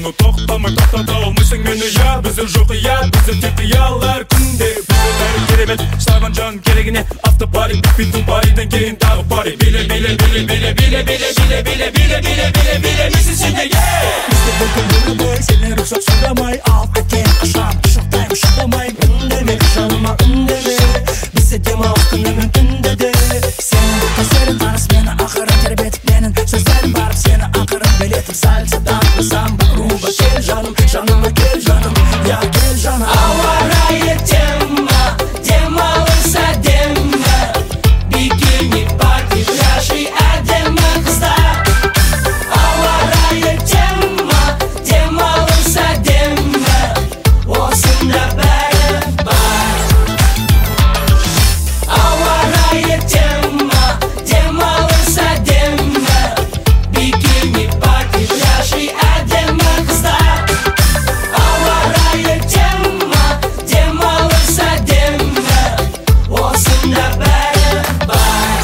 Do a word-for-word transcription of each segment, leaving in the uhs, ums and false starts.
Оны тоқтамай тоқтата алмайсың мені, я. Бізде жоқ я, бізде тек қиялдар күнде. Бізде бәрі керемет, шағын жан керегіне. Автопари, бит-бит париден кейін тағы пари. Биле, биле, биле, биле, биле, биле, биле, биле, биле, биле, биле, биле, мисі сенде, бізде бұл күн болмай, сені рұқсат сұрамай. Ал әкем қашан, құшақтаймын шыдамай. Үндеме, жаныма үндеме. Бізде демалыс күні мен түнде де. Сенің көздерің таныс мені ақырын тербетіп, менің сөздерім барып сені ақырын билетіп. Сальсадан самба, румба, кел жаным, жаныма кел жаным, я кел жаным. Ауа райы тема, демалыс әдемі, бикини парти, пляжи әдемі қыздар. Ауа райы тема, демалыс әдемі, осында бәрі бар. Ауа райы тема, демалыс әдемі, бикини парти, пляжи әдемі қыздар. Ауа райы тема, демалыс әдемі, осында бәрі бар.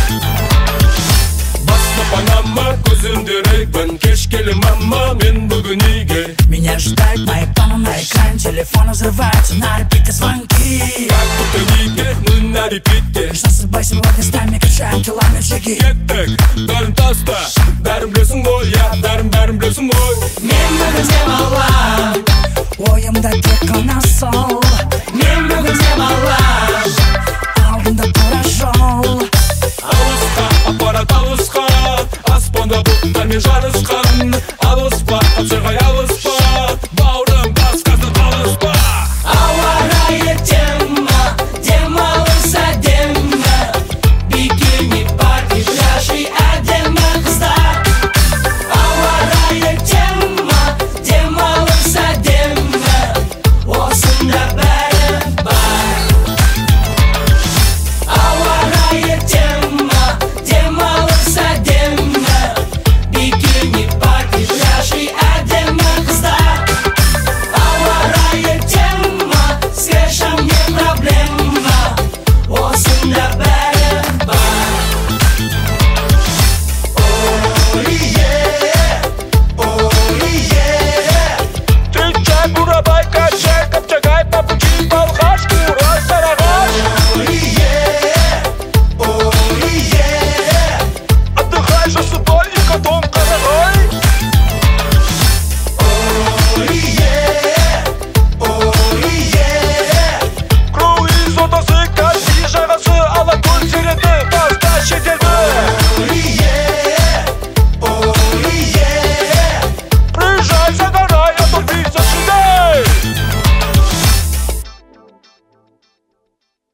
Баста Панама, көзімде рейбан. Кеш келе мама, мен бүгін үйге. Меня ждать мои планы на экране, телефон взрывается на репите звонки. Как будто неге, мы на репите. Жасырбай сегодня с нами качаем километр шаги. Кеттік, бәрін таста, бәрін білесің ғой, я. Бәрін бәрін білесің ғой. Мен бүгін демалам, Ойымда тек қана сол. мен бүгін демалам.